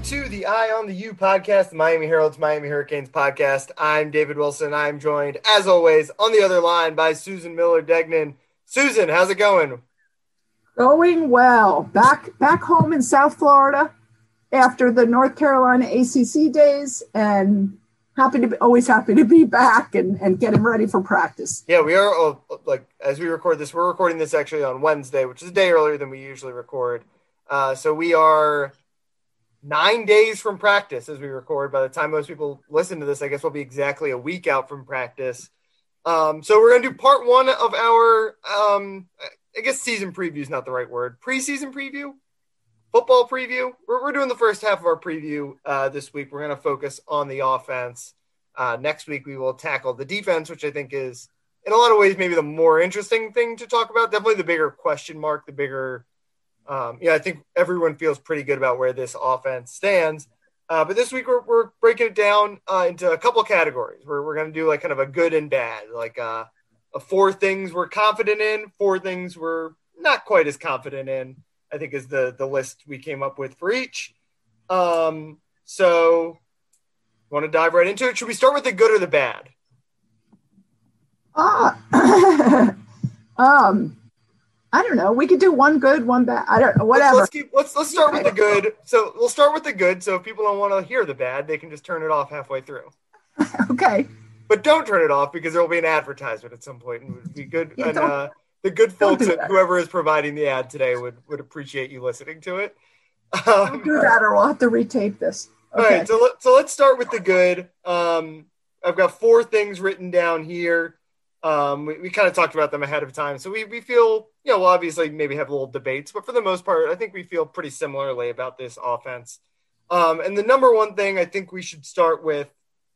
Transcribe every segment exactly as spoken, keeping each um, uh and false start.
to the Eye on the U podcast, the Miami Herald's Miami Hurricanes podcast. I'm David Wilson. I'm joined, as always, on the other line by Susan Miller-Degnan. Susan, how's it going? Going well. Back back home in South Florida after the North Carolina A C C days, and happy to be, always happy to be back and, and getting ready for practice. Yeah, we are, uh, like, as we record this, we're recording this actually on Wednesday, which is a day earlier than we usually record. Uh, so we are nine days from practice as we record. By the time most people listen to this, I guess we'll be exactly a week out from practice. Um, so we're going to do part one of our, um, I guess season preview is not the right word. Preseason preview? Football preview? We're, we're doing the first half of our preview uh, this week. We're going to focus on the offense. Uh, next week we will tackle the defense, which I think is, in a lot of ways, maybe the more interesting thing to talk about. Definitely the bigger question mark, the bigger Um, yeah, I think everyone feels pretty good about where this offense stands. Uh, but this week we're, we're breaking it down uh, into a couple categories. We're, we're going to do like kind of a good and bad, like uh, a four things we're confident in, four things we're not quite as confident in, I think is the, the list we came up with for each. Um, so want to dive right into it? Should we start with the good or the bad? Ah, um, I don't know. We could do one good, one bad. I don't know. Whatever. Let's let's, keep, let's, let's start with the good. So we'll start with the good. So if people don't want to hear the bad, they can just turn it off halfway through. Okay. But don't turn it off because there will be an advertisement at some point, and it would be good. Yeah, and uh, the good folks, do at whoever is providing the ad today, would would appreciate you listening to it. Um, Don't do that, or we'll have to retape this. Okay. All right. So let, so let's start with the good. Um, I've got four things written down here. Um, we, we kind of talked about them ahead of time. So we, we feel, you know, we'll obviously maybe have little debates, but for the most part, I think we feel pretty similarly about this offense. Um, and the number one thing I think we should start with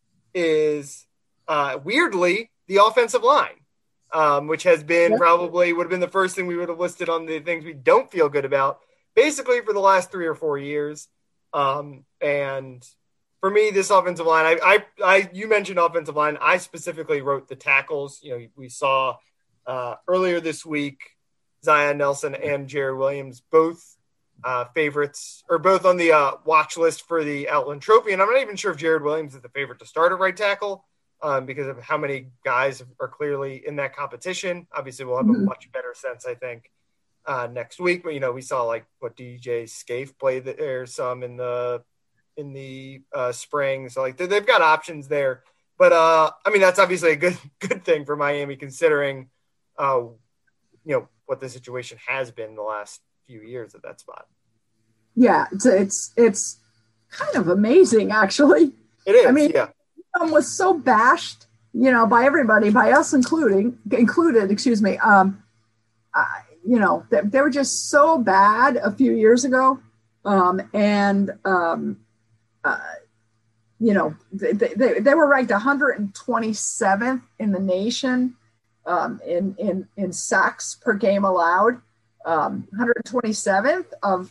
is, uh, weirdly, the offensive line, um, which has been Yep. probably would have been the first thing we would have listed on the things we don't feel good about, basically for the last three or four years. Um, and For me, this offensive line, I, I, I, you mentioned offensive line. I specifically wrote the tackles. You know, we saw uh, earlier this week, Zion Nelson and Jared Williams, both uh, favorites, or both on the uh, watch list for the Outland Trophy. And I'm not even sure if Jared Williams is the favorite to start at right tackle um, because of how many guys are clearly in that competition. Obviously, we'll have mm-hmm. a much better sense, I think, uh, next week. But, you know, we saw like what D J Scaife played there some in the in the uh, spring. So like they've got options there, but uh, I mean, that's obviously a good, good thing for Miami considering uh, you know, what the situation has been the last few years at that spot. Yeah. It's, it's, it's kind of amazing actually. It is. I mean, yeah. Um, was so bashed, you know, by everybody, by us including included, excuse me. Um, uh, you know, they, they were just so bad a few years ago. Um, and, um, Uh, you know, they, they, they were ranked one hundred twenty-seventh in the nation um, in, in, in sacks per game allowed, um, one hundred twenty-seventh of,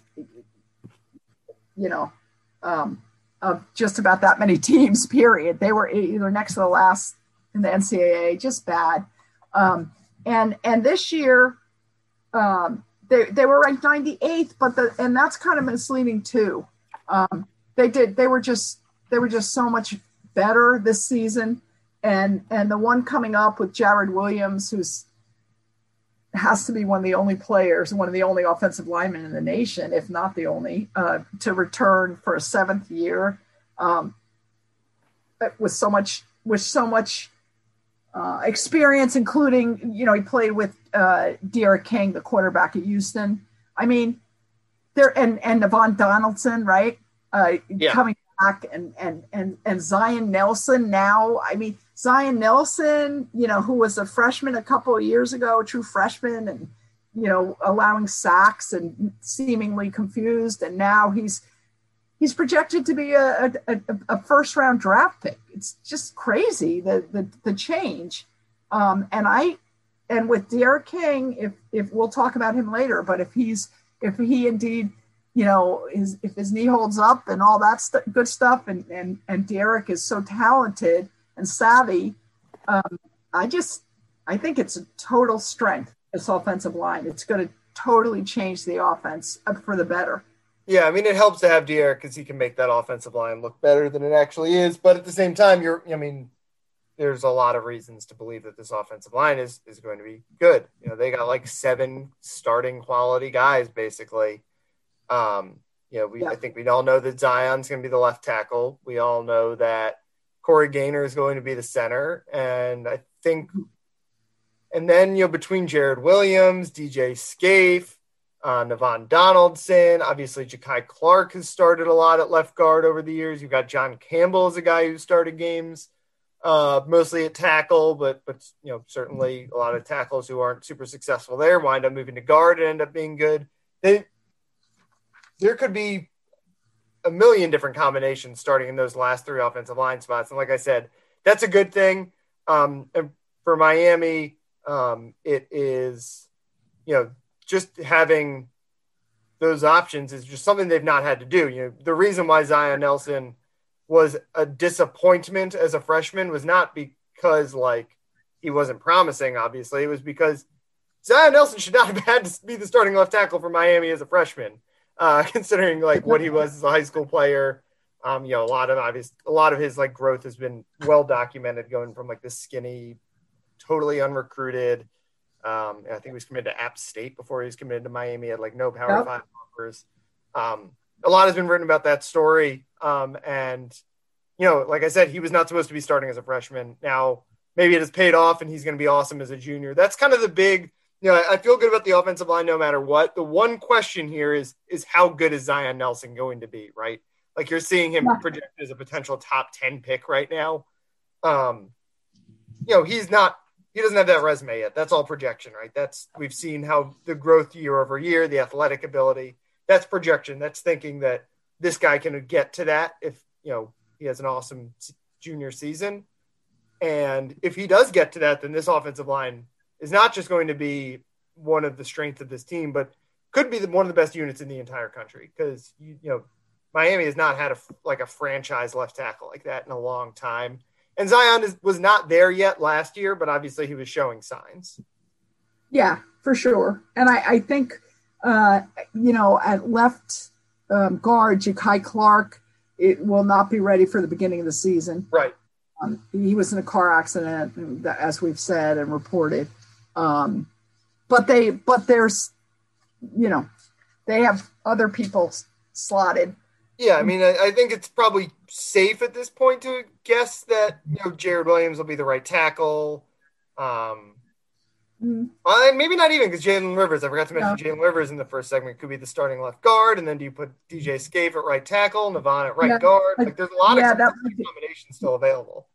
you know, um, of just about that many teams, period. They were either next to the last in the N C double A, just bad. Um, and, and this year um, they, they were ranked ninety-eighth, but the, and that's kind of misleading too. Um, They did. They were just. They were just so much better this season, and and the one coming up with Jared Williams, who's has to be one of the only players, one of the only offensive linemen in the nation, if not the only, uh, to return for a seventh year, um, with so much with so much uh, experience, including you know he played with uh, D'Eriq King, the quarterback at Houston. I mean, there and and Navon Donaldson, right? Uh, yeah. Coming back and, and, and, and Zion Nelson now, I mean, Zion Nelson, you know, who was a freshman a couple of years ago, a true freshman and, you know, allowing sacks and seemingly confused. And now he's, he's projected to be a, a, a first round draft pick. It's just crazy, the, the, the change. Um, and I, and with D'Eriq King, if, if we'll talk about him later, but if he's, if he indeed, you know, his, if his knee holds up and all that st- good stuff, and, and, and D'Eriq is so talented and savvy, um, I just, I think it's a total strength, this offensive line. It's going to totally change the offense for the better. Yeah, I mean, it helps to have De'Aaron because he can make that offensive line look better than it actually is. But at the same time, you're, I mean, there's a lot of reasons to believe that this offensive line is is going to be good. You know, they got like seven starting quality guys basically. Um, you know, we Yeah. I think we all know that Zion's going to be the left tackle. We all know that Corey Gaynor is going to be the center, and I think, and then you know between Jared Williams, D J Scaife, uh, Navon Donaldson, obviously Ja'Kai Clark has started a lot at left guard over the years. You've got John Campbell as a guy who started games. Uh, mostly at tackle, but but you know certainly a lot of tackles who aren't super successful there wind up moving to guard and end up being good. They, there could be a million different combinations starting in those last three offensive line spots, and like I said, that's a good thing. Um, and for Miami, um, it is you know just having those options is just something they've not had to do. You know the reason why Zion Nelson was a disappointment as a freshman was not because like he wasn't promising, obviously. It was because Zion Nelson should not have had to be the starting left tackle for Miami as a freshman, uh, considering like what he was as a high school player. Um, you know, a lot of obvious, a lot of his like growth has been well documented, going from like this skinny, totally unrecruited. Um, I think he was committed to App State before he was committed to Miami. Had like no Power Yep. Five offers. Um, a lot has been written about that story. Um, and, you know, like I said, he was not supposed to be starting as a freshman. Now, maybe it has paid off and he's going to be awesome as a junior. That's kind of the big, you know, I feel good about the offensive line no matter what. The one question here is, is how good is Zion Nelson going to be, right? Like you're seeing him Yeah. projected as a potential top ten pick right now. Um, you know, he's not, he doesn't have that resume yet. That's all projection, right? That's, we've seen how the growth year over year, the athletic ability, that's projection. That's thinking that this guy can get to that if, you know, he has an awesome junior season. And if he does get to that, then this offensive line is not just going to be one of the strengths of this team, but could be the, one of the best units in the entire country. Because, you, you know, Miami has not had a, like a franchise left tackle like that in a long time. And Zion is, was not there yet last year, but obviously he was showing signs. Yeah, for sure. And I, I think, uh, you know, at left um, guard, Ja'Kai Clark, it will not be ready for the beginning of the season. Right. Um, he was in a car accident, as we've said and reported. Um, but they, but there's, you know, they have other people slotted. Yeah, I mean, I, I think it's probably safe at this point to guess that, you know, Jared Williams will be the right tackle. Um, Mm. Well, maybe not even because Jalen Rivers, I forgot to mention No. Jalen Rivers in the first segment, could be the starting left guard. And then do you put D J Scaife at right tackle, Navon at right Yeah, guard? like- Like there's a lot yeah, of that- combinations still available.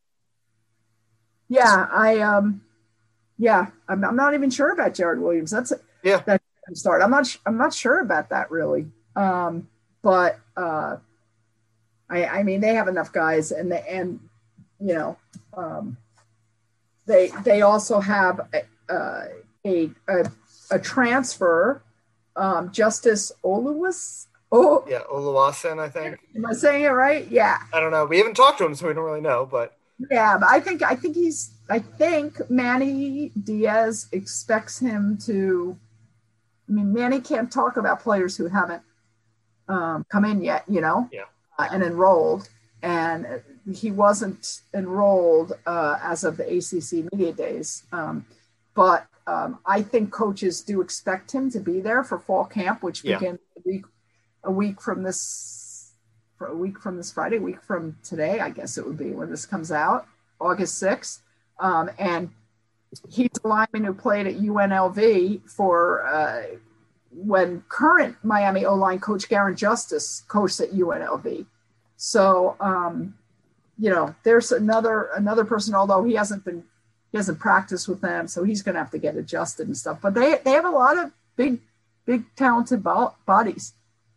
Yeah, I um, yeah, I'm, I'm not even sure about Jared Williams. That's Yeah. that start. I'm not. sh- I'm not sure about that really. Um, but uh, I, I mean, they have enough guys, and they, and you know, um, they they also have a a a, a, a transfer, um, Justice Oluwas. Oh, Yeah, Oluwasen, I think. am I saying it right? Yeah. I don't know. We haven't talked to him, so we don't really know. But Yeah, but I think I think he's I think Manny Diaz expects him to. I mean, Manny can't talk about players who haven't um, come in yet, you know, Yeah. uh, and enrolled, and he wasn't enrolled uh, as of the A C C media days. Um, but um, I think coaches do expect him to be there for fall camp, which Yeah. begins a week a week from this. For a week from this Friday, a week from today, I guess it would be when this comes out, August sixth. Um, and he's a lineman who played at U N L V for uh, when current Miami O-line coach Garen Justice coached at U N L V. So, um, you know, there's another another person, although he hasn't been he hasn't practiced with them, so he's going to have to get adjusted and stuff. But they they have a lot of big, big talented bo- bodies.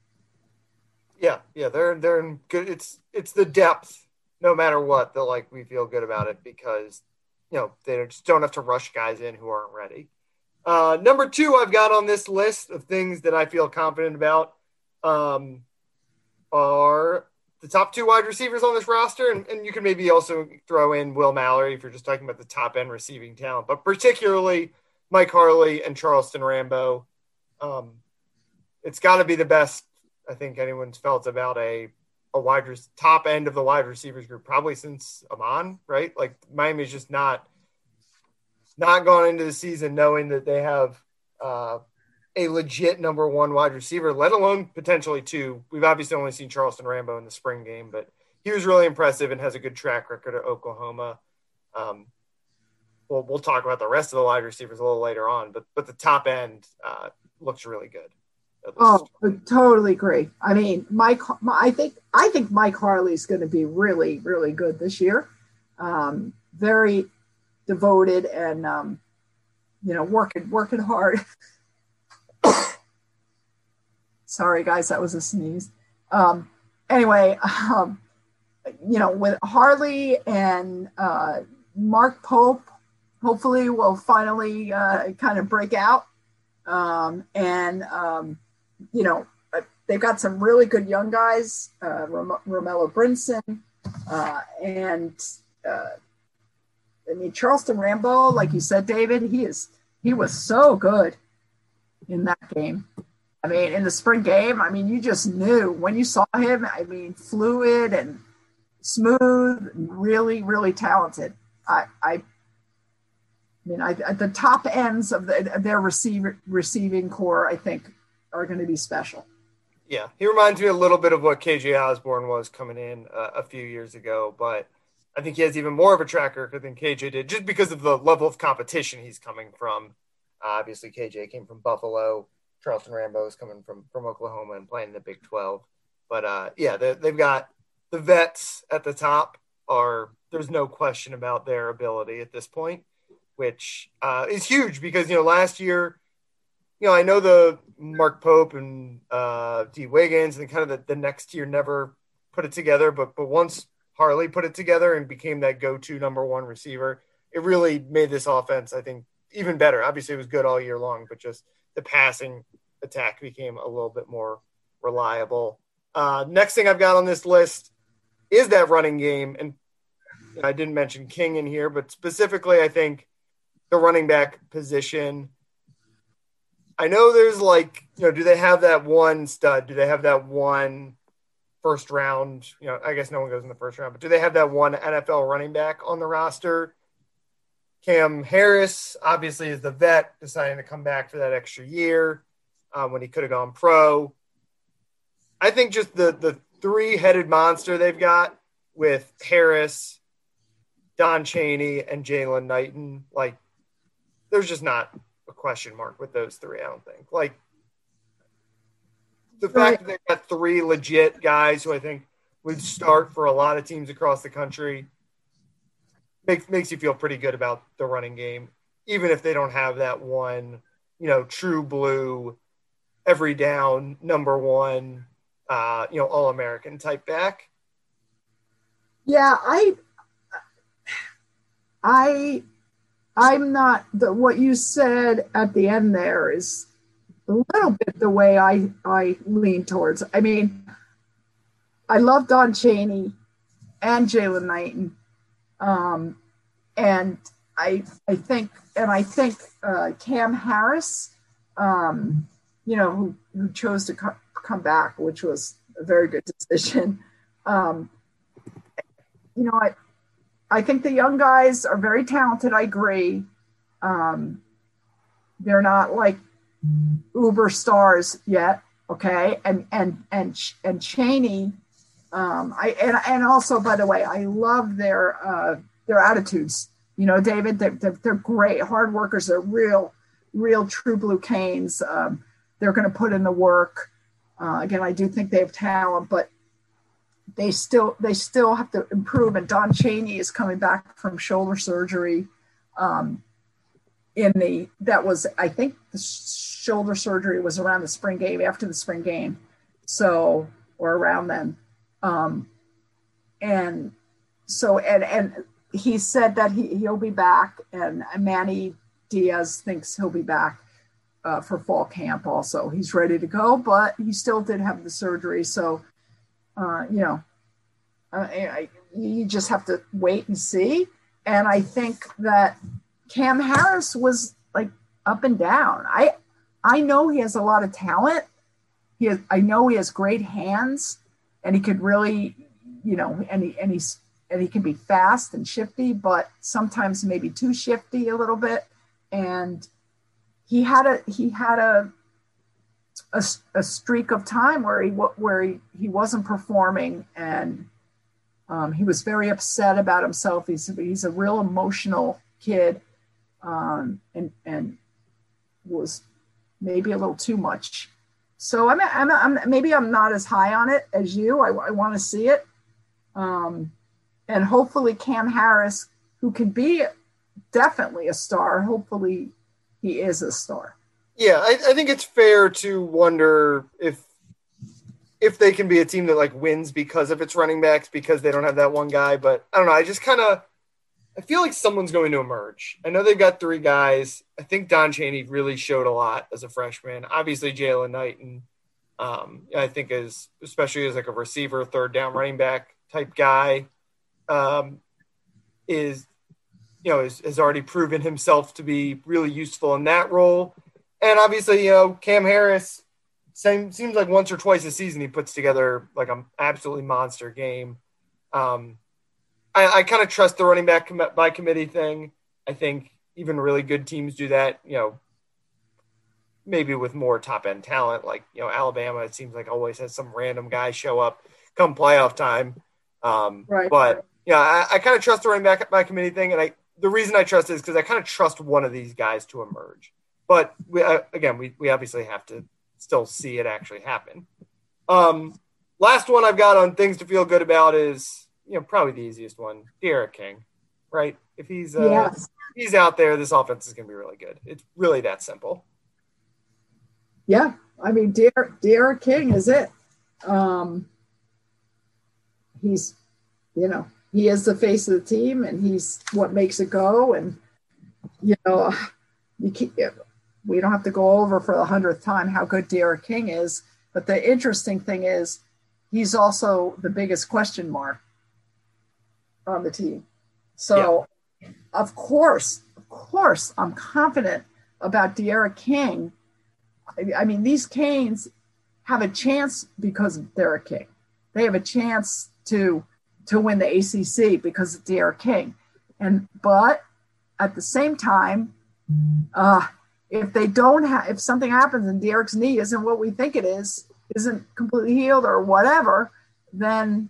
yeah, yeah, they're they're in good. It's it's the depth, no matter what. That like we feel good about it because you know they just don't have to rush guys in who aren't ready. Uh, number two, I've got on this list of things that I feel confident about um, are the top two wide receivers on this roster, and, and you can maybe also throw in Will Mallory if you're just talking about the top end receiving talent, but particularly Mike Harley and Charleston Rambo. Um, it's got to be the best I think anyone's felt about a a wide res- top end of the wide receivers group probably since Amon, right? Like Miami's just not not gone into the season knowing that they have uh, a legit number one wide receiver, let alone potentially two. We've obviously only seen Charleston Rambo in the spring game, but he was really impressive and has a good track record at Oklahoma. Um, we'll, we'll talk about the rest of the wide receivers a little later on, but but the top end uh, looks really good. Oh, I totally agree. I mean, Mike, I think I think Mike Harley's going to be really, really good this year. Um, very devoted and um, you know, working working hard. Sorry, guys, that was a sneeze. Um, anyway, um, you know, with Harley and uh, Mark Pope, hopefully will finally uh, kind of break out. Um, and um, you know, they've got some really good young guys, uh, Rom- Romello Brinson, uh, and uh, I mean, Charleston Rambo, like you said, David, he is, he was so good in that game. I mean, in the spring game, I mean, you just knew when you saw him, I mean, fluid and smooth, really, really talented. I, I, I mean, I, at the top ends of, the, of their receiver, receiving core, I think, are going to be special. Yeah, he reminds me a little bit of what K J Osborne was coming in uh, a few years ago, but I think he has even more of a track record than K J did, just because of the level of competition he's coming from. Uh, obviously, K J came from Buffalo. Charleston Rambo is coming from, from Oklahoma and playing in the Big twelve. But, uh, yeah, they, they've got the vets at the top. Are there's no question about their ability at this point, which uh, is huge because, you know, last year, you know, I know the Mark Pope and uh, D. Wiggins and kind of the, the next year never put it together. But but once Harley put it together and became that go-to number one receiver, it really made this offense, I think, even better. Obviously, it was good all year long, but just the passing attack became a little bit more reliable. Uh, next thing I've got on this list is that running game. And I didn't mention King in here, but specifically, I think the running back position. I know there's like, you know, do they have that one stud? Do they have that one first round? You know, I guess no one goes in the first round, but do they have that one N F L running back on the roster? Cam Harris, obviously, is the vet deciding to come back for that extra year um, when he could have gone pro. I think just the the three-headed monster they've got with Harris, Don Chaney, and Jalen Knighton, like, there's just not a question mark with those three, I don't think. Like, the Right. fact that they've got three legit guys who I think would start for a lot of teams across the country makes makes you feel pretty good about the running game, even if they don't have that one, you know, true blue, every down, number one, uh, you know, All-American type back. Yeah, I, I, I'm not the what you said at the end there is a little bit the way I I lean towards. I mean, I love Don Chaney and Jalen Knighton, um, and I I think and I think uh, Cam Harris, um, you know, who who chose to co- come back, which was a very good decision. Um, you know, I I think the young guys are very talented. I agree. Um, they're not like uber stars yet. Okay. And, and, and, and Chaney, um, I, and, and also, by the way, I love their, uh, their attitudes, you know, David, they're, they're, they're great hard workers. They're real, real true blue Canes. Um, they're going to put in the work. Uh, again, I do think they have talent, but they still, they still have to improve. And Don Chaney is coming back from shoulder surgery. Um, in the, that was, I think the shoulder surgery was around the spring game, after the spring game. So, or around then. Um, and so, and, and he said that he, he'll be back, and Manny Diaz thinks he'll be back uh, for fall camp also. He's ready to go, but he still did have the surgery. So, uh, you know, uh, I, you just have to wait and see. And I think that Cam Harris was like up and down. I I know he has a lot of talent, he has, I know he has great hands, and he could really, you know, and he and he's and he can be fast and shifty, but sometimes maybe too shifty a little bit. And he had a he had a a, a streak of time where he where he, he wasn't performing, and um, he was very upset about himself. He's he's a real emotional kid, um, and and was maybe a little too much. So I'm, I'm, I'm maybe I'm not as high on it as you. I, I want to see it, um, and hopefully Cam Harris, who can be definitely a star. Hopefully he is a star. Yeah, I, I think it's fair to wonder if if they can be a team that like wins because of its running backs, because they don't have that one guy. But I don't know. I just kind of I feel like someone's going to emerge. I know they've got three guys. I think Don Chaney really showed a lot as a freshman. Obviously, Jalen Knight, and um, I think as especially as like a receiver, third down running back type guy, um, is you know is, has already proven himself to be really useful in that role. And obviously, you know, Cam Harris, same seems like once or twice a season he puts together like an absolutely monster game. Um, I, I kind of trust the running back com- by committee thing. I think even really good teams do that, you know, maybe with more top end talent. Like, you know, Alabama, it seems like always has some random guy show up come playoff time. Um, right. But, yeah, I, I kind of trust the running back by committee thing. And I the reason I trust it is because I kind of trust one of these guys to emerge. But, we, uh, again, we, we obviously have to still see it actually happen. Um, last one I've got on things to feel good about is, you know, probably the easiest one, D'Eriq King, right? If he's uh, yes. if he's out there, this offense is going to be really good. It's really that simple. Yeah, I mean, D'Eriq, D'Eriq King is it. Um, he's, you know, he is the face of the team, and he's what makes it go. And you know, you can't, we don't have to go over for the hundredth time how good D'Eriq King is. But the interesting thing is, he's also the biggest question mark on the team. So, yeah. of course, of course, I'm confident about D'Eriq King. I, I mean, these Canes have a chance because of D'Eriq King. They have a chance to to win the A C C because of D'Eriq King. And but at the same time, uh, if they don't have, if something happens and D'Eriq's knee isn't what we think it is, isn't completely healed or whatever, then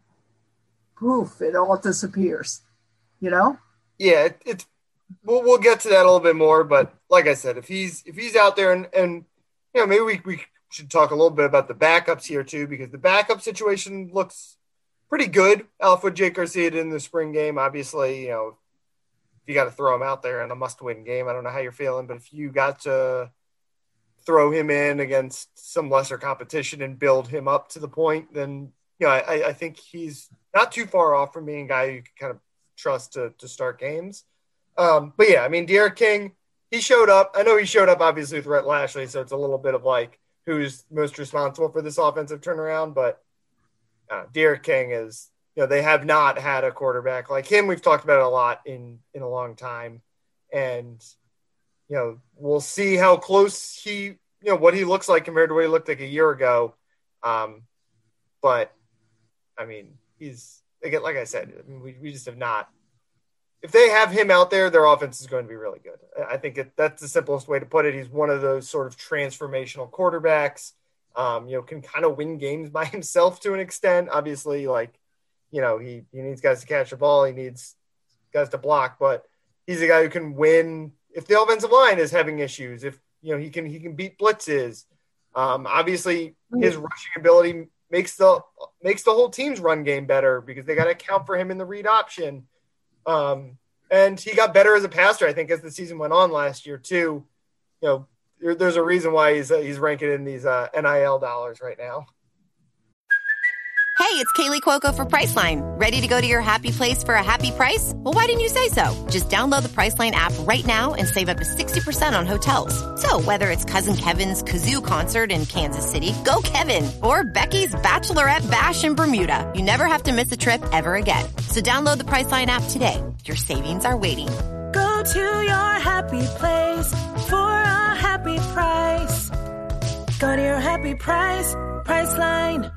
poof, it all disappears, you know? Yeah, it, it's we'll we'll get to that a little bit more, but like I said, if he's if he's out there and and you know maybe we we should talk a little bit about the backups here too, because the backup situation looks pretty good. Alfred Jake Garcia did in the spring game, obviously, you know, if you got to throw him out there in a must-win game, I don't know how you're feeling, but if you got to throw him in against some lesser competition and build him up to the point, then you know I, I think he's not too far off from being a guy you can kind of trust to to start games. Um, but yeah, I mean, D'Eriq King, he showed up. I know he showed up obviously with Rhett Lashley, so it's a little bit of like who's most responsible for this offensive turnaround. But uh, D'Eriq King is, you know, they have not had a quarterback like him. We've talked about it a lot in in a long time, and you know, we'll see how close he, you know, what he looks like compared to what he looked like a year ago. Um, but I mean, he's again, like I said, I mean, we we just have not. If they have him out there, their offense is going to be really good. I think it, that's the simplest way to put it. He's one of those sort of transformational quarterbacks, um, you know, can kind of win games by himself to an extent. Obviously, like, you know, he, he needs guys to catch the ball. He needs guys to block, but he's a guy who can win if the offensive line is having issues, if, you know, he can, he can beat blitzes. Um, obviously his rushing ability makes the, makes the whole team's run game better because they got to account for him in the read option. Um, and he got better as a passer, I think, as the season went on last year too. You know, there, there's a reason why he's uh, he's ranking in these uh, N I L dollars right now. Hey, it's Kaylee Cuoco for Priceline. Ready to go to your happy place for a happy price? Well, why didn't you say so? Just download the Priceline app right now and save up to sixty percent on hotels. So whether it's Cousin Kevin's Kazoo Concert in Kansas City, go Kevin, or Becky's Bachelorette Bash in Bermuda, you never have to miss a trip ever again. So download the Priceline app today. Your savings are waiting. Go to your happy place for a happy price. Go to your happy price, Priceline.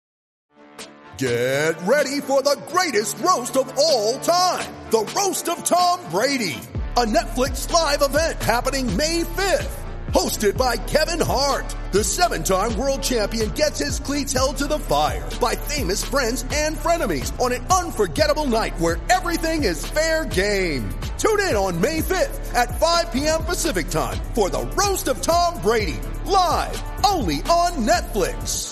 Get ready for the greatest roast of all time. The Roast of Tom Brady. A Netflix live event happening May fifth. Hosted by Kevin Hart. The seven-time world champion gets his cleats held to the fire by famous friends and frenemies on an unforgettable night where everything is fair game. Tune in on May fifth at five p.m. Pacific time for the Roast of Tom Brady. Live only on Netflix.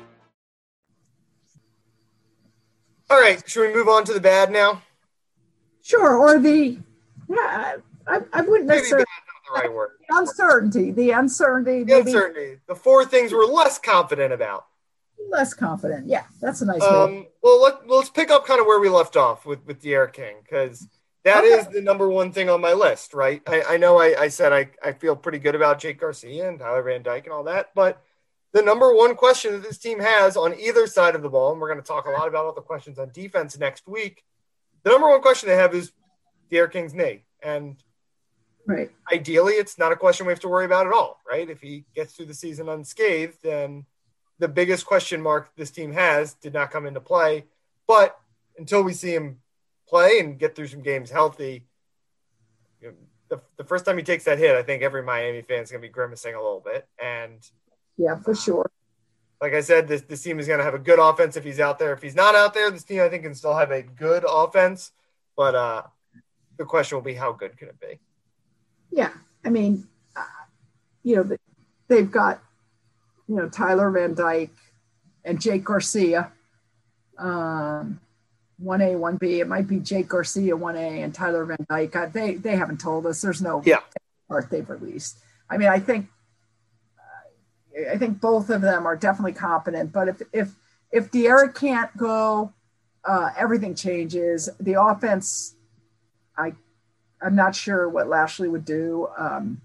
All right, should we move on to the bad now? Sure, or the, yeah, I, I wouldn't Maybe necessarily, bad's not the right word. the uncertainty, the uncertainty, The maybe uncertainty. The four things we're less confident about. less confident. Yeah, that's a nice word. Um, well, let, let's pick up kind of where we left off with, with De'Aaron King, because that Okay. is the number one thing on my list, right? I, I know I, I said I, I feel pretty good about Jake Garcia and Tyler Van Dyke and all that, but the number one question that this team has on either side of the ball, and we're going to talk a lot about all the questions on defense next week, the number one question they have is De'Aaron King's knee. And Right. ideally, it's not a question we have to worry about at all, right? If he gets through the season unscathed, then the biggest question mark this team has did not come into play. But until we see him play and get through some games healthy, you know, the, the first time he takes that hit, I think every Miami fan is going to be grimacing a little bit. And Yeah, for sure. like I said, this, this team is going to have a good offense if he's out there. If he's not out there, this team, I think, can still have a good offense. But uh, the question will be, how good can it be? Yeah, I mean, uh, you know, they've got, you know, Tyler Van Dyke and Jake Garcia, um, one A, one B. It might be Jake Garcia, one A, and Tyler Van Dyke. Uh, they they haven't told us. There's no Yeah. part they've released. I mean, I think uh, I think both of them are definitely competent. But if if if De'Aaron can't go, uh, everything changes. The offense, I. I'm not sure what Lashley would do. Um,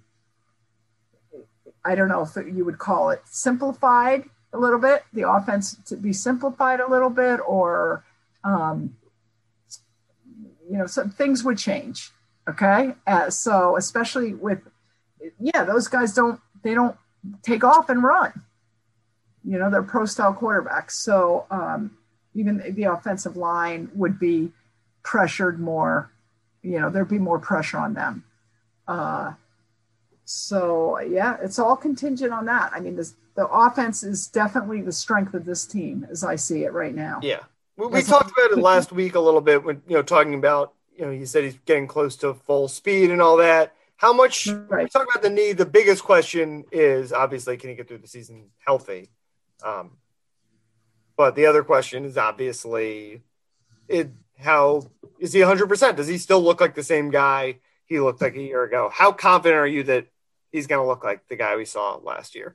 I don't know if you would call it simplified a little bit, the offense to be simplified a little bit, or, um, you know, some things would change. Okay. Uh, so especially with, yeah, those guys don't, they don't take off and run. You know, they're pro style quarterbacks. So um, even the offensive line would be pressured more. You know, there'd be more pressure on them. Uh, so, yeah, it's all contingent on that. I mean, this, the offense is definitely the strength of this team as I see it right now. Yeah. We, we talked about it last week a little bit when, you know, talking about, you know, he said he's getting close to full speed and all that. How much, Right. when we talk about the knee, the biggest question is obviously, can he get through the season healthy? Um, but the other question is obviously, it, how is he one hundred percent? Does he still look like the same guy he looked like a year ago? How confident are you that he's going to look like the guy we saw last year?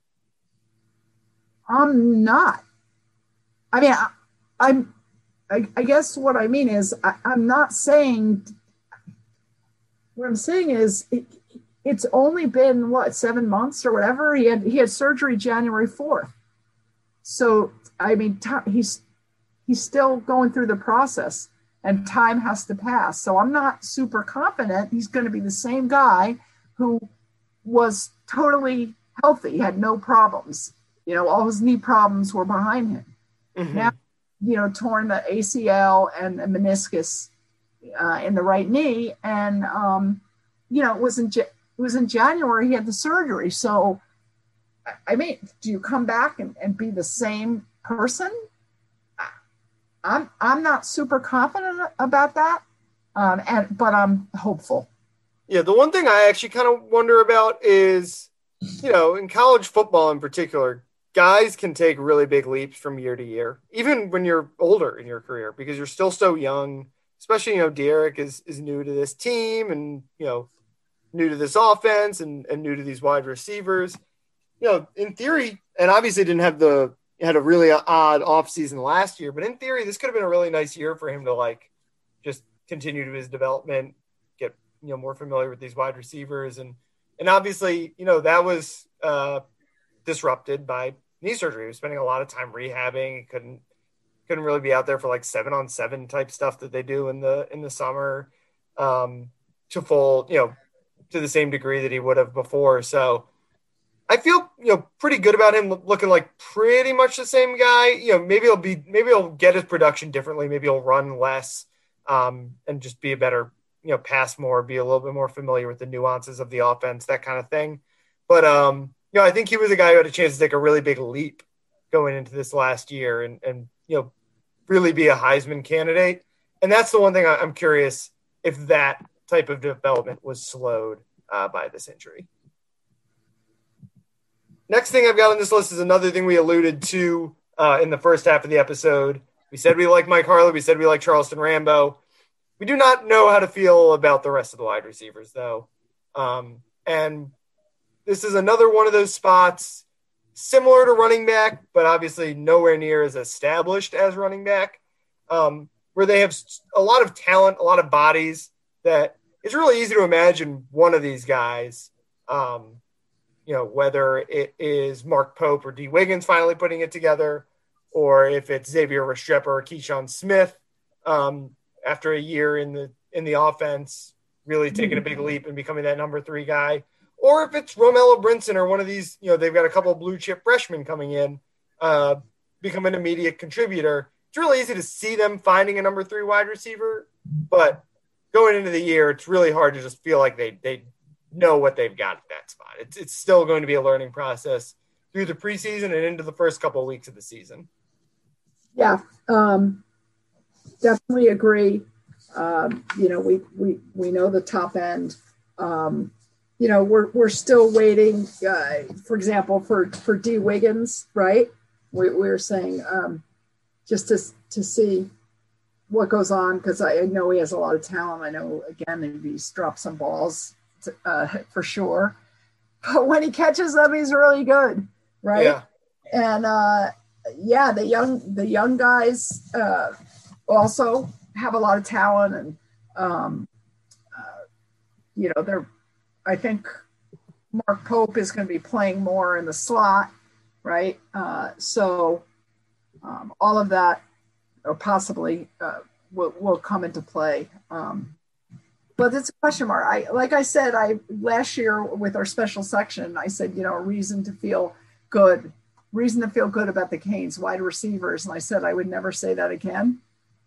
I'm not. I mean, I, I'm, I, I guess what I mean is I, I'm not saying, what I'm saying is it, it's only been what, seven months or whatever. He had, he had surgery January fourth. So, I mean, t- he's, he's still going through the process. And time has to pass. So I'm not super confident he's going to be the same guy who was totally healthy, he had no problems. You know, all his knee problems were behind him. Mm-hmm. Now, you know, torn the A C L and the meniscus uh, in the right knee. And, um, you know, it was, in, it was in January he had the surgery. So, I mean, do you come back and, and be the same person? I'm I'm not super confident about that, um, and but I'm hopeful. Yeah, the one thing I actually kind of wonder about is, you know, in college football in particular, guys can take really big leaps from year to year, even when you're older in your career, because you're still so young. Especially, you know, De'Aaron is is new to this team, and you know, new to this offense, and and new to these wide receivers. You know, in theory, and obviously didn't have the. Had a really odd offseason last year, but in theory, this could have been a really nice year for him to like just continue to his development, get, you know, more familiar with these wide receivers. And, and obviously, you know, that was uh, disrupted by knee surgery. He was spending a lot of time rehabbing. He couldn't, couldn't really be out there for like seven on seven type stuff that they do in the, in the summer um, to full, you know, to the same degree that he would have before. So, I feel, you know, pretty good about him looking like pretty much the same guy. You know, maybe he'll be, maybe he'll get his production differently. Maybe he'll run less um, and just be a better, you know, pass more, be a little bit more familiar with the nuances of the offense, that kind of thing. But, um, you know, I think he was a guy who had a chance to take a really big leap going into this last year and, and, you know, really be a Heisman candidate. And that's the one thing I'm curious if that type of development was slowed uh, by this injury. Next thing I've got on this list is another thing we alluded to uh, in the first half of the episode. We said we like Mike Harley. We said we like Charleston Rambo. We do not know how to feel about the rest of the wide receivers, though. Um, and this is another one of those spots similar to running back, but obviously nowhere near as established as running back, um, where they have a lot of talent, a lot of bodies that it's really easy to imagine one of these guys, um, you know, whether it is Mark Pope or D. Wiggins finally putting it together, or if it's Xavier Restrepo or Keyshawn Smith um, after a year in the in the offense, really taking a big leap and becoming that number three guy, or if it's Romello Brinson or one of these, you know, they've got a couple of blue chip freshmen coming in, uh, become an immediate contributor. It's really easy to see them finding a number three wide receiver, but going into the year, it's really hard to just feel like they they know what they've got at that spot. It's it's still going to be a learning process through the preseason and into the first couple of weeks of the season. Yeah, um, definitely agree. Um, you know, we we we know the top end. Um, you know, we're we're still waiting. Uh, for example, for for D. Wiggins, right? We we were saying um, just to to see what goes on, because I know he has a lot of talent. I know again he's dropped some balls to, uh, for sure, but when he catches them, he's really good, right? Yeah. And uh, yeah, the young the young guys uh, also have a lot of talent, and um, uh, you know, they're. I think Mark Pope is going to be playing more in the slot, right? Uh, so um, all of that, or possibly, uh, will will come into play. Um, but it's a question mark. I like I said, I last year with our special section, I said, you know, a reason to feel good, reason to feel good about the Canes wide receivers, and I said I would never say that again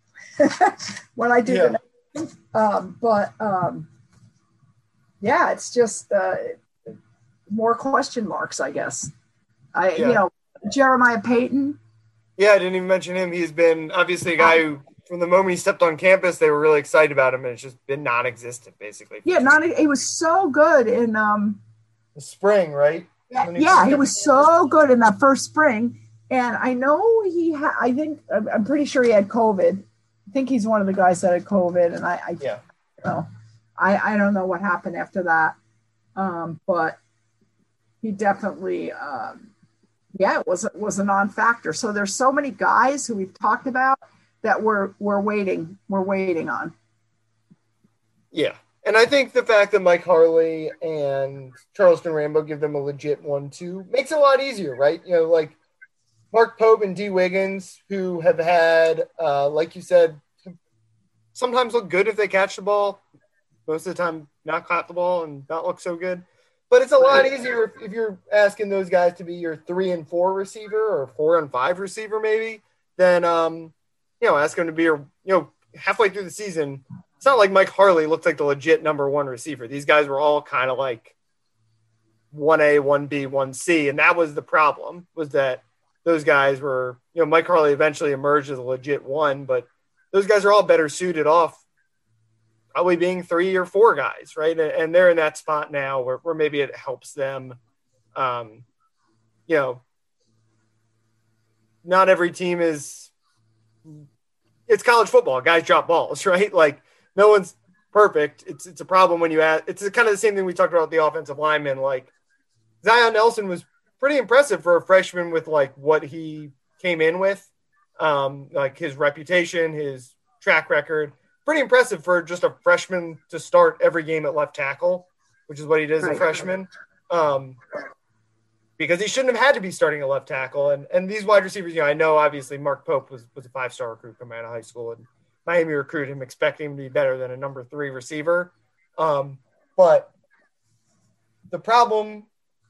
when I do yeah. the next one. Um, but um, yeah, it's just uh, more question marks, I guess. I Yeah. you know, Jeremiah Payton. Yeah, I didn't even mention him. He's been obviously a guy who, from the moment he stepped on campus, they were really excited about him, and it's just been non-existent, basically. Yeah, not he was so good in um The spring, right? yeah, When he yeah was- he was so good in that first spring, and I know he had I think I'm I'm pretty sure he had COVID. I think he's one of the guys that had COVID, and I, I Yeah. you know, I I don't know what happened after that, um, but he definitely um, yeah it was was a non-factor. So there's so many guys who we've talked about that we're we're waiting we're waiting on. Yeah. And I think the fact that Mike Harley and Charleston Rambo give them a legit one two makes it a lot easier, right? You know, like Mark Pope and D. Wiggins, who have had, uh, like you said, sometimes look good if they catch the ball. Most of the time, not caught the ball and not look so good. But it's a lot easier if, if you're asking those guys to be your three and four receiver or four and five receiver, maybe, than, um, you know, ask them to be your, you know, halfway through the season. It's not like Mike Harley looked like the legit number one receiver. These guys were all kind of like one A, one B, one C. And that was the problem, was that those guys were, you know, Mike Harley eventually emerged as a legit one, but those guys are all better suited off probably being three or four guys, right? And they're in that spot now where, where maybe it helps them. Um, you know, not every team is – it's college football. Guys drop balls, right? Like, no one's perfect. It's it's a problem when you add – it's kind of the same thing we talked about with the offensive linemen. Like, Zion Nelson was pretty impressive for a freshman with, like, what he came in with, um, like his reputation, his track record. Pretty impressive for just a freshman to start every game at left tackle, which is what he did as a freshman. Um, because he shouldn't have had to be starting at left tackle. And and these wide receivers, you know, I know obviously Mark Pope was, was a five-star recruit coming out of high school, and Miami recruited him expecting him to be better than a number three receiver. Um, but the problem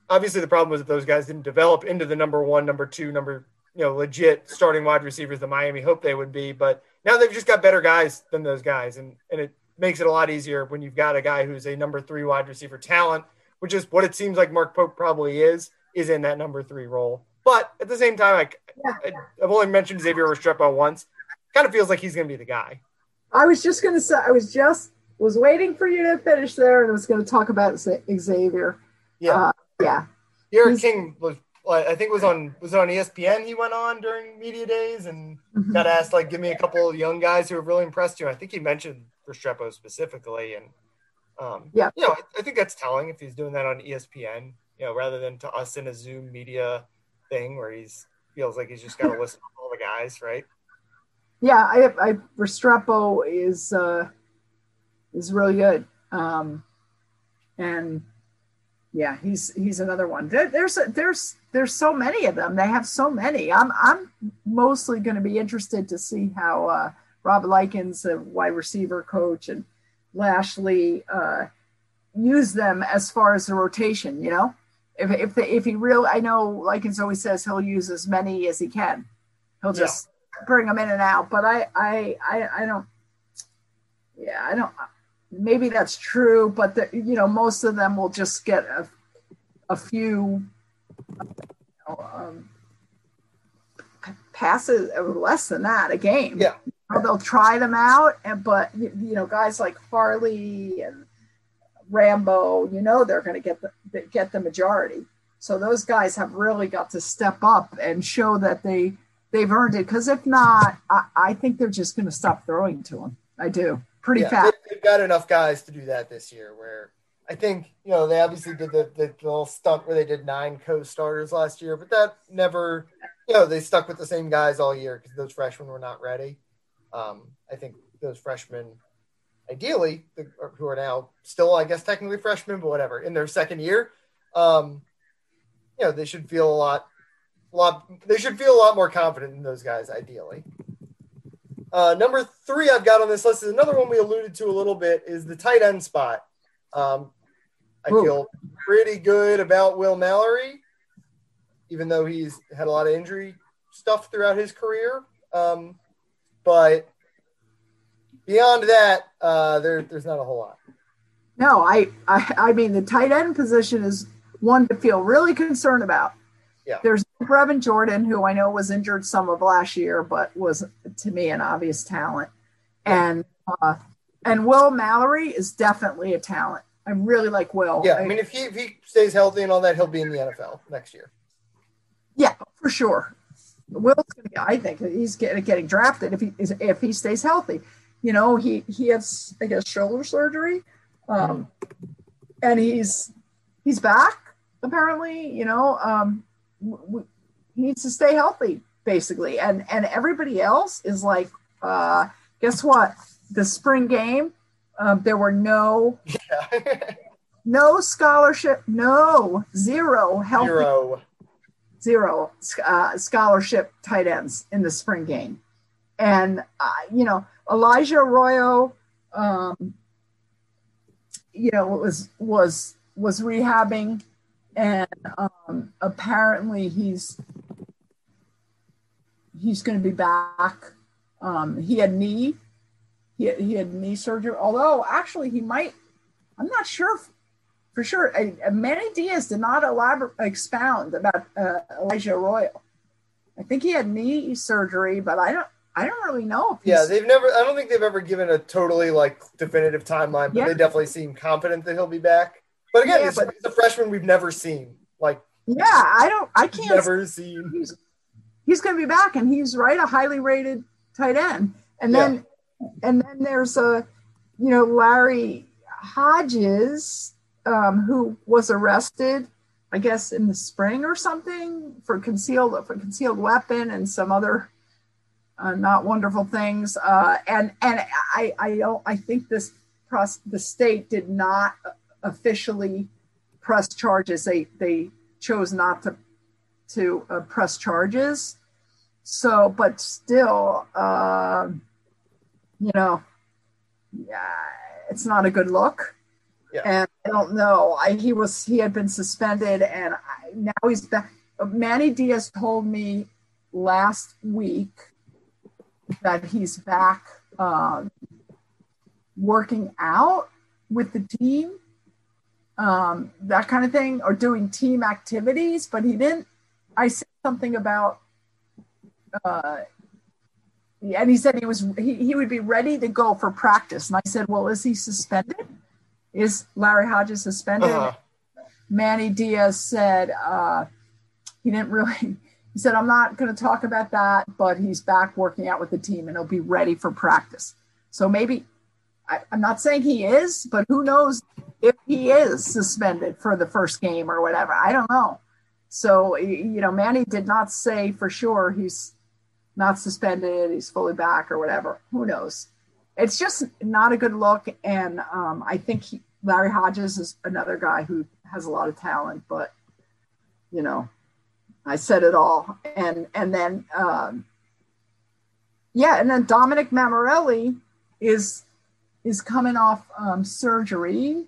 obviously the problem was that those guys didn't develop into the number one, number two, number, you know, legit starting wide receivers that Miami hoped they would be. But now they've just got better guys than those guys. And, and it makes it a lot easier when you've got a guy who's a number three wide receiver talent, which is what it seems like Mark Pope probably is, is in that number three role. But at the same time, like, I, I've only mentioned Xavier Restrepo once. Kind of feels like he's going to be the guy. I was just going to say, I was just was waiting for you to finish there, and I was going to talk about Xavier. Yeah, uh, yeah. Eric King was, I think, was on was it on E S P N. He went on during media days and mm-hmm. got asked, like, give me a couple of young guys who have really impressed you. I think he mentioned Restrepo specifically, and um, yeah, you know, I, I think that's telling if he's doing that on E S P N, you know, rather than to us in a Zoom media thing where he's feels like he's just got to listen to all the guys, right? Yeah, I, I Restrepo is uh, is really good, um, and yeah, he's he's another one. There, there's there's there's so many of them. They have so many. I'm I'm mostly going to be interested to see how uh, Rob Likens, the wide receiver coach, and Lashley uh, use them as far as the rotation. You know, if if they, if he really, I know Likens always says he'll use as many as he can. He'll just yeah. bring them in and out. But I I I, I don't. Yeah, I don't. Maybe that's true, but the, you know, most of them will just get a, a few you know, um, passes, less than that a game. Yeah, you know, they'll try them out, and but you know, guys like Farley and Rambo, you know, they're going to get the get the majority. So those guys have really got to step up and show that they they've earned it. Because if not, I, I think they're just going to stop throwing to them. I do. Pretty yeah, fast. They've got enough guys to do that this year where I think, you know, they obviously did the, the little stunt where they did nine co-starters last year, but that never, you know, they stuck with the same guys all year because those freshmen were not ready. Um, I think those freshmen, ideally, the, who are now still, I guess, technically freshmen, but whatever, in their second year, um, you know, they should feel a lot, a lot, they should feel a lot more confident in those guys, ideally. Uh, number three I've got on this list is another one we alluded to a little bit is the tight end spot. Um, I Ooh. feel pretty good about Will Mallory, even though he's had a lot of injury stuff throughout his career. Um, but beyond that, uh, there, there's not a whole lot. No, I, I, I mean, the tight end position is one to feel really concerned about. Yeah. There's Brevin Jordan, who I know was injured some of last year, but was, to me, an obvious talent. And uh, and Will Mallory is definitely a talent. I really like Will. Yeah, I, I mean, if he if he stays healthy and all that, he'll be in the N F L next year. Yeah, for sure. Will's going to. I think he's getting getting drafted if he if he stays healthy. You know, he he has, I guess, shoulder surgery, um, and he's he's back apparently. You know. Um, We, he needs to stay healthy, basically, and and everybody else is like, uh, guess what? The spring game, um, there were no, yeah. no scholarship, no zero healthy, zero, zero uh, scholarship tight ends in the spring game, and uh, you know Elijah Arroyo, um, you know was was was rehabbing. And um, apparently he's he's going to be back. Um, he had knee he had, he had knee surgery. Although actually he might. I'm not sure for sure. Uh, Manny Diaz did not elaborate expound about uh, Elijah Arroyo. I think he had knee surgery, but I don't. I don't really know. If yeah, they've never. I don't think they've ever given a totally like definitive timeline, but yeah. they definitely seem confident that he'll be back. But again, yeah, but, it's a freshman we've never seen. Like, yeah, I don't, I can't. Never seen. He's, he's going to be back, and he's right, a highly rated tight end. And then, yeah. and then there's a, you know, Larry Hodges, um, who was arrested, I guess, in the spring or something for concealed for concealed weapon and some other uh, not wonderful things. Uh, and and I I don't I think this pros- the state did not officially press charges. They they chose not to to uh, press charges. So, but still, uh, you know, yeah, it's not a good look. Yeah. And I don't know. I, he was he had been suspended, and I, now he's back. Manny Diaz told me last week that he's back um, working out with the team, um, that kind of thing, or doing team activities. But he didn't. I said something about, uh, and he said he was he, he would be ready to go for practice. And I said, well, is he suspended? Is Larry Hodges suspended? Uh-huh. Manny Diaz said uh, he didn't really. He said, I'm not going to talk about that, but he's back working out with the team and he'll be ready for practice. So maybe, I, I'm not saying he is, but who knows if he is suspended for the first game or whatever. I don't know. So, you know, Manny did not say for sure he's not suspended, he's fully back or whatever. Who knows? It's just not a good look. And um, I think he, Larry Hodges is another guy who has a lot of talent, but, you know, I said it all. And and then, um, yeah, and then Dominic Mammarelli is is coming off um, surgery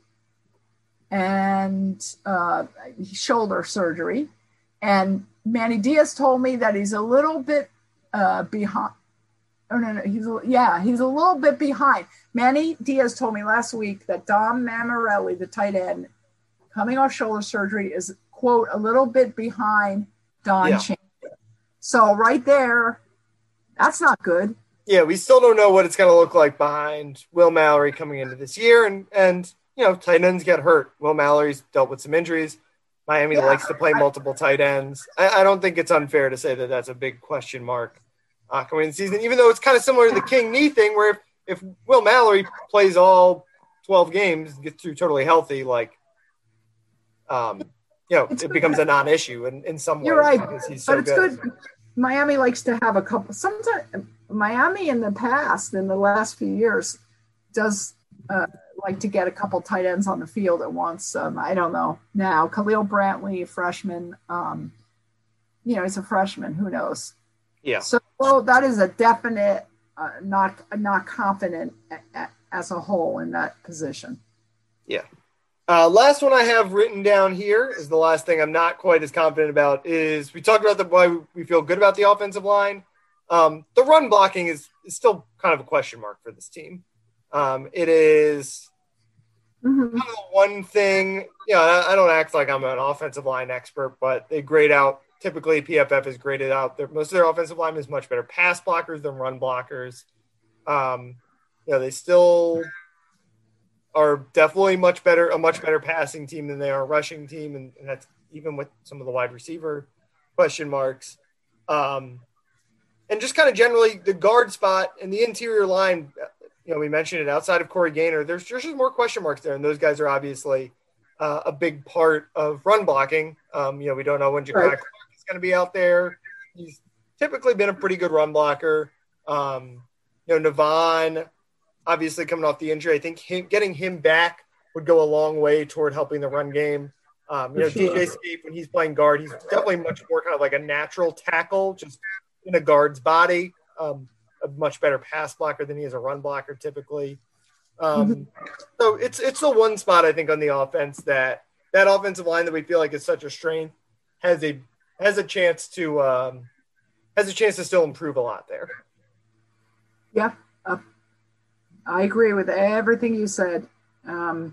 and uh, shoulder surgery. And Manny Diaz told me that he's a little bit uh, behind. Oh, no, no, he's a, yeah, he's a little bit behind. Manny Diaz told me last week that Dom Mammarelli, the tight end, coming off shoulder surgery, is, quote, a little bit behind Don yeah. Champion. So right there, that's not good. Yeah, we still don't know what it's going to look like behind Will Mallory coming into this year. And, and you know, tight ends get hurt. Will Mallory's dealt with some injuries. Miami yeah, likes to play I, multiple tight ends. I, I don't think it's unfair to say that that's a big question mark uh, coming in the season, even though it's kind of similar to the King knee thing where if, if Will Mallory plays all twelve games, gets through totally healthy, like, um, you know, it's it becomes good. a non-issue in, in some ways. You're right, because he's so but it's good. good. Miami likes to have a couple. Sometimes Miami in the past, in the last few years, does uh, like to get a couple tight ends on the field at once. Um, I don't know now. Khalil Brantley, freshman. Um, you know, he's a freshman. Who knows? Yeah. So well, that is a definite uh, not not confident a, a, as a whole in that position. Yeah. Uh, last one I have written down here is the last thing I'm not quite as confident about is we talked about the why we feel good about the offensive line. Um, the run blocking is, is still kind of a question mark for this team. Um, it is mm-hmm. kind of the one thing, you know, I, I don't act like I'm an offensive line expert, but they grade out, typically P F F is graded out. Their, most of their offensive linemen is much better pass blockers than run blockers. Um, you know, they still – are definitely much better, a much better passing team than they are a rushing team. And, and that's even with some of the wide receiver question marks. Um, and just kind of generally the guard spot and the interior line, you know, we mentioned it outside of Corey Gaynor, there's just more question marks there. And those guys are obviously uh, a big part of run blocking. Um, you know, we don't know when Jakai right. is going to be out there. He's typically been a pretty good run blocker. Um, you know, Navon, obviously coming off the injury, I think him, getting him back would go a long way toward helping the run game. Um, you know, sure. D J Skeet, when he's playing guard, he's definitely much more kind of like a natural tackle, just in a guard's body, um, a much better pass blocker than he is a run blocker typically. Um, mm-hmm. So it's it's the one spot I think on the offense that that offensive line that we feel like is such a strength has a has a chance to um, has a chance to still improve a lot there. Yeah. Uh- I agree with everything you said. Um,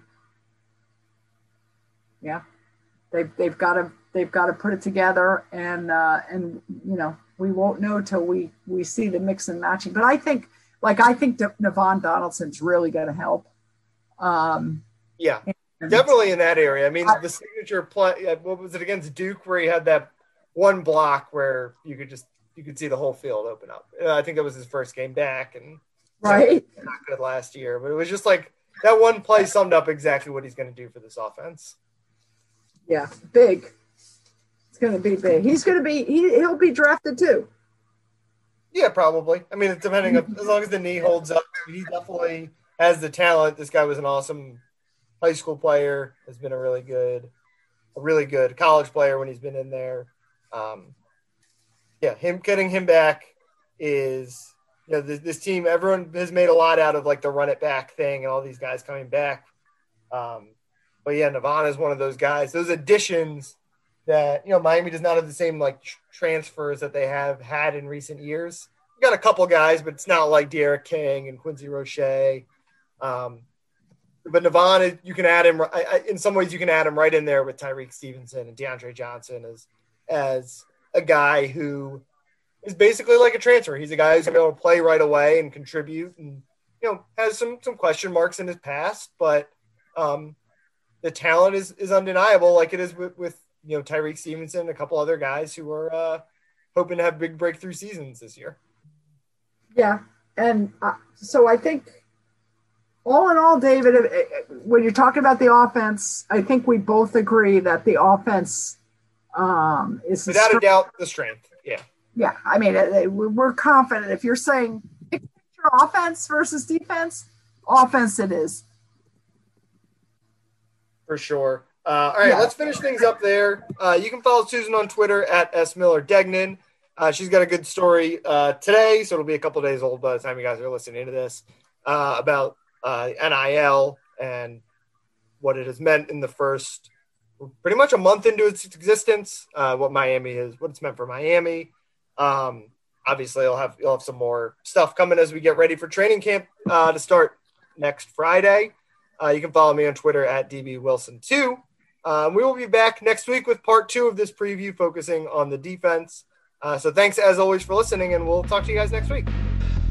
yeah, they've they've got to they've got to put it together, and uh, and you know we won't know till we we see the mix and matching. But I think like I think De- Navon Donaldson's really going to help. Um, yeah, definitely in that area. I mean, I, the signature play. What was it against Duke where he had that one block where you could just you could see the whole field open up. I think that was his first game back, and. Right. Not good last year, but it was just like that one play summed up exactly what he's going to do for this offense. Yeah, big. It's going to be big. He's going to be he, he'll be drafted too. Yeah, probably. I mean, depending on, as long as the knee holds up, he definitely has the talent. This guy was an awesome high school player. Has been a really good, a really good college player when he's been in there. Um, yeah, him getting him back is. You know, this, this team, everyone has made a lot out of like the run it back thing and all these guys coming back. Um, But yeah, Navon is one of those guys. Those additions that, you know, Miami does not have the same like tr- transfers that they have had in recent years. We got a couple guys, but it's not like De'Aaron King and Quincy Roche. Um, but Navon, you can add him. I, I, in some ways, you can add him right in there with Tyreek Stevenson and DeAndre Johnson as as a guy who is basically like a transfer. He's a guy who's going to be able to play right away and contribute, and you know has some some question marks in his past, but um, the talent is is undeniable, like it is with, with you know Tyreek Stevenson and a couple other guys who are uh, hoping to have big breakthrough seasons this year. Yeah, and uh, so I think. All in all, David, when you're talking about the offense, I think we both agree that the offense um, is without a doubt the strength. Yeah, yeah. I mean, we're confident. If you're saying picture offense versus defense, offense it is for sure. Uh, all right, yeah. Let's finish things up there. Uh, you can follow Susan on Twitter at S Miller Degnan. Uh, she's got a good story uh, today, so it'll be a couple days old by the time you guys are listening to this uh, about. Uh, N I L and what it has meant in the first pretty much a month into its existence, uh, what Miami is, what it's meant for Miami. Um, obviously you'll have, you'll have some more stuff coming as we get ready for training camp uh, to start next Friday. Uh, you can follow me on Twitter at D B Wilson two. Um, we will be back next week with part two of this preview focusing on the defense. Uh, so thanks as always for listening, and we'll talk to you guys next week.